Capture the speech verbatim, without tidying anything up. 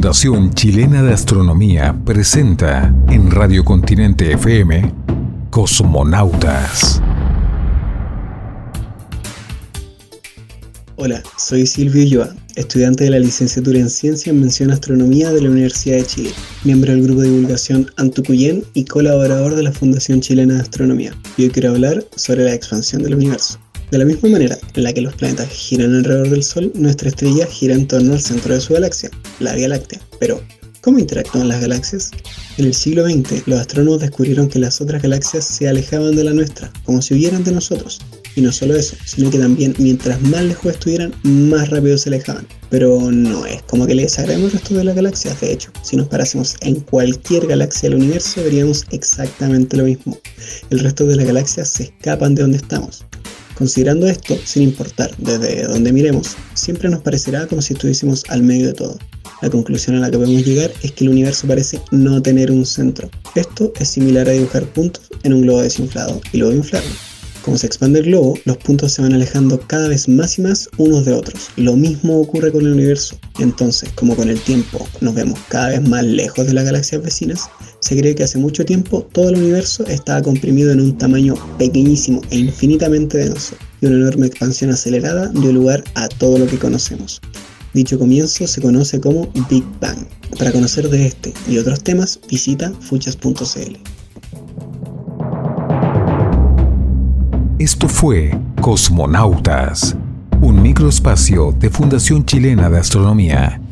Fundación Chilena de Astronomía presenta en Radio Continente F M Cosmonautas. Hola, soy Silvio Ulloa, estudiante de la licenciatura en Ciencia en Mención Astronomía de la Universidad de Chile, miembro del grupo de divulgación Antucuyén y colaborador de la Fundación Chilena de Astronomía. Y hoy quiero hablar sobre la expansión del universo. De la misma manera en la que los planetas giran alrededor del Sol, nuestra estrella gira en torno al centro de su galaxia, la Vía Láctea. Pero, ¿cómo interactúan las galaxias? En el siglo veinte, los astrónomos descubrieron que las otras galaxias se alejaban de la nuestra, como si huyeran de nosotros. Y no solo eso, sino que también mientras más lejos estuvieran, más rápido se alejaban. Pero no es como que le desagrademos el resto de las galaxias. De hecho, si nos parásemos en cualquier galaxia del universo, veríamos exactamente lo mismo. El resto de las galaxias se escapan de donde estamos. Considerando esto, sin importar desde dónde miremos, siempre nos parecerá como si estuviésemos al medio de todo. La conclusión a la que podemos llegar es que el universo parece no tener un centro. Esto es similar a dibujar puntos en un globo desinflado y luego inflarlo. Como se expande el globo, los puntos se van alejando cada vez más y más unos de otros. Lo mismo ocurre con el universo. Entonces, como con el tiempo nos vemos cada vez más lejos de las galaxias vecinas, se cree que hace mucho tiempo todo el universo estaba comprimido en un tamaño pequeñísimo e infinitamente denso, y una enorme expansión acelerada dio lugar a todo lo que conocemos. Dicho comienzo se conoce como Big Bang. Para conocer de este y otros temas, visita fuchas punto c l. Esto fue Cosmonautas, un microespacio de Fundación Chilena de Astronomía.